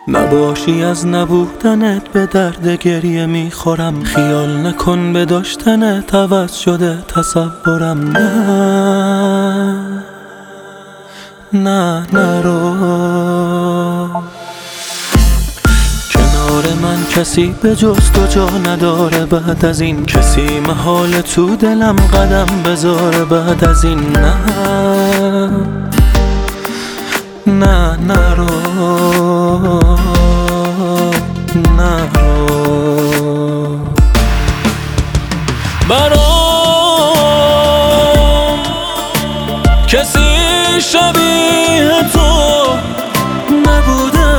نباشی از نبودنت به درد گریه میخورم. خیال نکن به داشتنت عوض شده تصورم. نه نرو. کنار من کسی به جز تو جا نداره. بعد از این کسی محال تو دلم قدم بذاره. بعد از این نه نرو. برام کسی شبیه تو نبوده.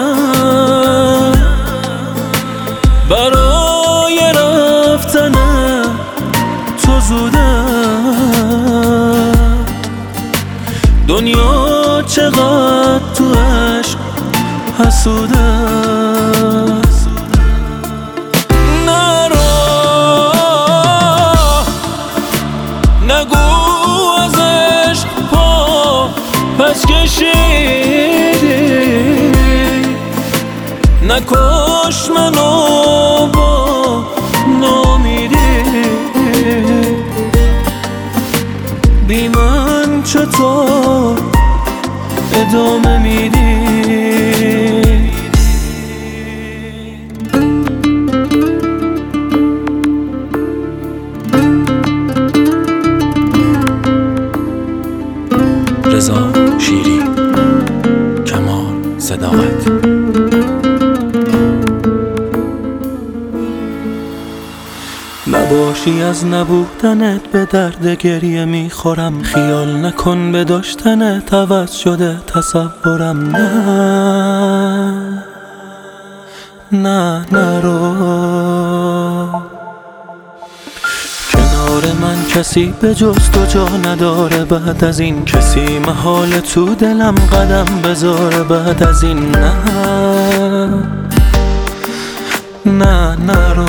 برای رفتن تو زوده. دنیا چقدر تو عشق حسوده. نگو از عشق پا پس کشیدی. نکش منو با نامیدی. بی من چطور ادامه میدی؟ رضا شیری، کمال صداقت. نباشی از نبودنت به درد گریه میخورم. خیال نکن به داشتنت عوض شده تصورم. نه نرو. کنار من کسی به جز تو جا نداره. بعد از این کسی محال تو دلم قدم بذاره. بعد از این نه نرو.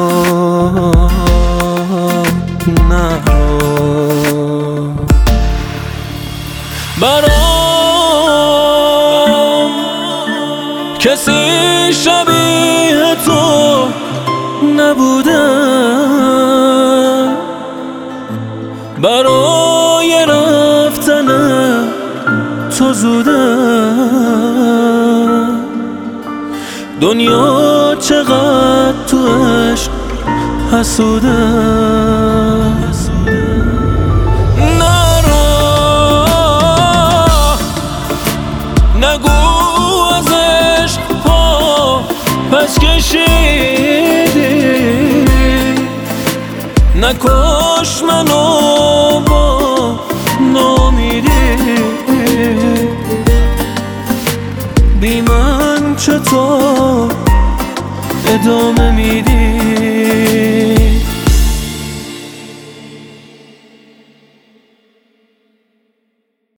برام کسی شبیه تو نبوده. برای رفتن تو زوده. دنیا چقدر تو عشق حسوده. نرو. نگو از عشق پا پس کشیدی. نکش منو با نامیدی. بی من چطور ادامه میدی؟